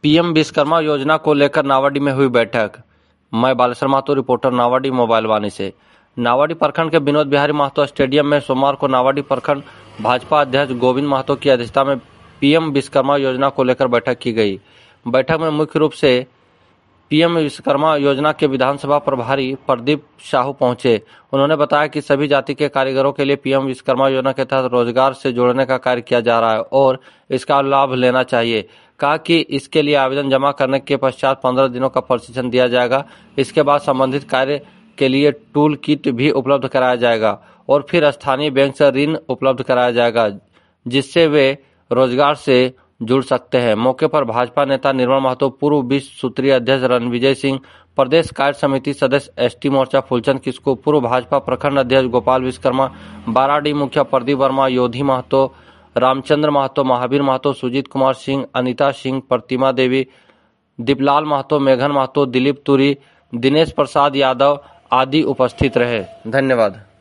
PM Vishwakarma योजना को लेकर नावाडी में हुई बैठक। मैं बालेश्वर महतो, रिपोर्टर नावाडी मोबाइल वाणी से। नावाडी प्रखंड के विनोद बिहारी महतो स्टेडियम में सोमवार को नावाडी प्रखंड भाजपा अध्यक्ष गोविंद महतो की अध्यक्षता में पीएम विश्वकर्मा योजना को लेकर बैठक की गई। बैठक में मुख्य रूप से पीएम विश्वकर्मा योजना के विधानसभा प्रभारी प्रदीप साहू पहुंचे। उन्होंने बताया कि सभी जाति के कारीगरों के लिए पीएम विश्वकर्मा योजना के तहत रोजगार से जोड़ने का कार्य किया जा रहा है और इसका लाभ लेना चाहिए। कहा कि इसके लिए आवेदन जमा करने के पश्चात 15 दिनों का प्रशिक्षण दिया जाएगा। इसके बाद संबंधित कार्य के लिए टूल किट भी उपलब्ध कराया जाएगा और फिर स्थानीय बैंक से ऋण उपलब्ध कराया जाएगा, जिससे वे रोजगार से जुड़ सकते हैं। मौके पर भाजपा नेता निर्मल महतो, पूर्व विश्व सूत्रीय अध्यक्ष रणविजय सिंह, प्रदेश कार्य समिति सदस्य एसटी मोर्चा फूलचंद किस्कू, पूर्व भाजपा प्रखंड अध्यक्ष गोपाल विश्वकर्मा, बाराडी मुखिया प्रदीप वर्मा, योधी महतो, रामचंद्र महतो, महावीर महतो, सुजीत कुमार सिंह, अनिता सिंह, प्रतिमा देवी, दीपलाल महतो, मेघन महतो, दिलीप तुरी, दिनेश प्रसाद यादव आदि उपस्थित रहे। धन्यवाद।